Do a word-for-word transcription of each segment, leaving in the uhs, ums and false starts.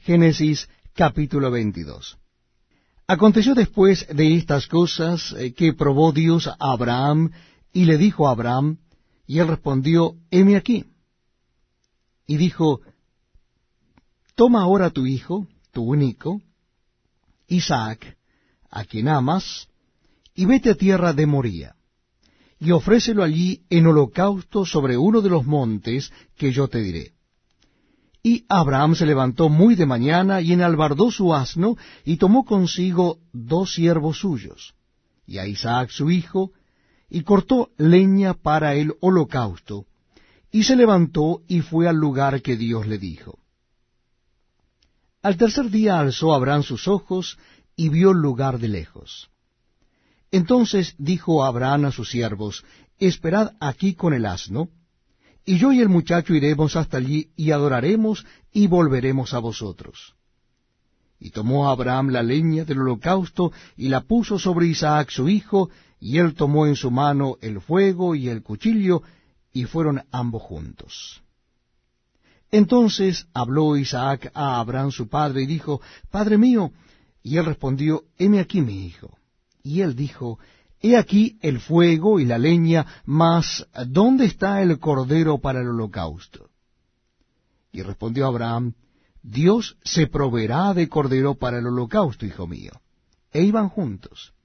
Génesis capítulo veintidós. Aconteció después de estas cosas eh, que probó Dios a Abraham, y le dijo a Abraham, y él respondió, heme aquí. Y dijo, toma ahora tu hijo, tu único, Isaac, a quien amas, y vete a tierra de Moría, y ofrécelo allí en holocausto sobre uno de los montes que yo te diré. Y Abraham se levantó muy de mañana, y enalbardó su asno, y tomó consigo dos siervos suyos, y a Isaac su hijo, y cortó leña para el holocausto, y se levantó y fue al lugar que Dios le dijo. Al tercer día alzó Abraham sus ojos, y vio el lugar de lejos. Entonces dijo Abraham a sus siervos, esperad aquí con el asno, y yo y el muchacho iremos hasta allí, y adoraremos, y volveremos a vosotros. Y tomó Abraham la leña del holocausto, y la puso sobre Isaac su hijo, y él tomó en su mano el fuego y el cuchillo, y fueron ambos juntos. Entonces habló Isaac a Abraham su padre, y dijo, Padre mío, y él respondió, heme aquí mi hijo. Y él dijo, he aquí el fuego y la leña, mas ¿dónde está el cordero para el holocausto? Y respondió Abraham, Dios se proveerá de cordero para el holocausto, hijo mío. E iban juntos.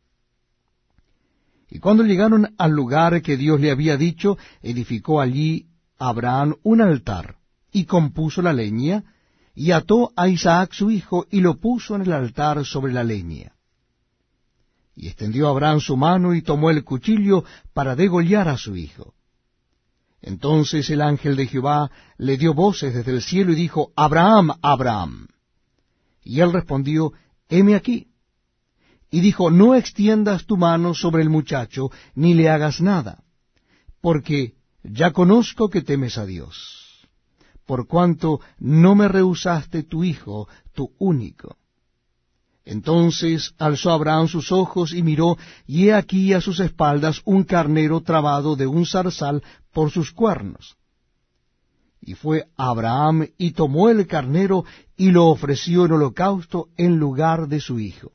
Y cuando llegaron al lugar que Dios le había dicho, edificó allí Abraham un altar, y compuso la leña, y ató a Isaac su hijo, y lo puso en el altar sobre la leña. Y extendió Abraham su mano, y tomó el cuchillo para degollar a su hijo. Entonces el ángel de Jehová le dio voces desde el cielo, y dijo, Abraham, Abraham. Y él respondió, heme aquí. Y dijo, no extiendas tu mano sobre el muchacho, ni le hagas nada, porque ya conozco que temes a Dios, por cuanto no me rehusaste tu hijo, tu único. Entonces alzó Abraham sus ojos y miró, y he aquí a sus espaldas un carnero trabado de un zarzal por sus cuernos. Y fue Abraham y tomó el carnero y lo ofreció en holocausto en lugar de su hijo.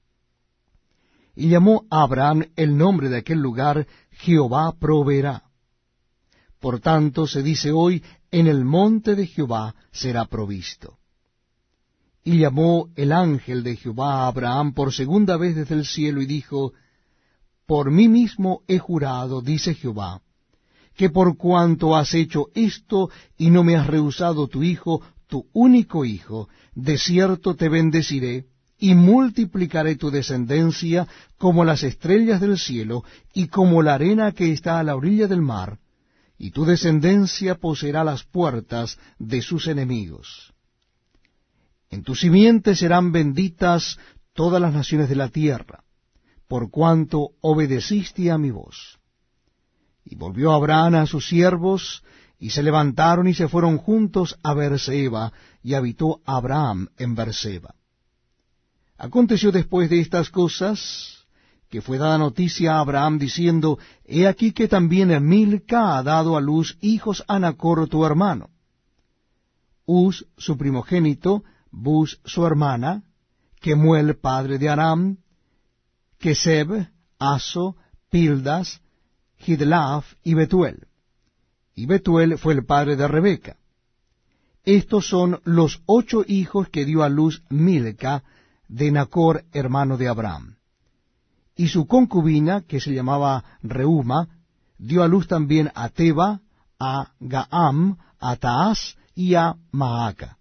Y llamó a Abraham el nombre de aquel lugar, Jehová proveerá. Por tanto se dice hoy, en el monte de Jehová será provisto. Y llamó el ángel de Jehová a Abraham por segunda vez desde el cielo, y dijo, por mí mismo he jurado, dice Jehová, que por cuanto has hecho esto, y no me has rehusado tu hijo, tu único hijo, de cierto te bendeciré, y multiplicaré tu descendencia como las estrellas del cielo, y como la arena que está a la orilla del mar, y tu descendencia poseerá las puertas de sus enemigos. En tu simiente serán benditas todas las naciones de la tierra, por cuanto obedeciste a mi voz. Y volvió Abraham a sus siervos, y se levantaron y se fueron juntos a Beerseba, y habitó Abraham en Beerseba. Aconteció después de estas cosas, que fue dada noticia a Abraham, diciendo, he aquí que también Milca ha dado a luz hijos a Nachr tu hermano. Uz su primogénito, Buz su hermana, Kemuel padre de Aram, Keseb, Aso, Pildas, Gidlaf y Betuel. Y Betuel fue el padre de Rebeca. Estos son los ocho hijos que dio a luz Milca de Nachr hermano de Abraham. Y su concubina, que se llamaba Reuma, dio a luz también a Teba, a Gaam, a Taas y a Maaca.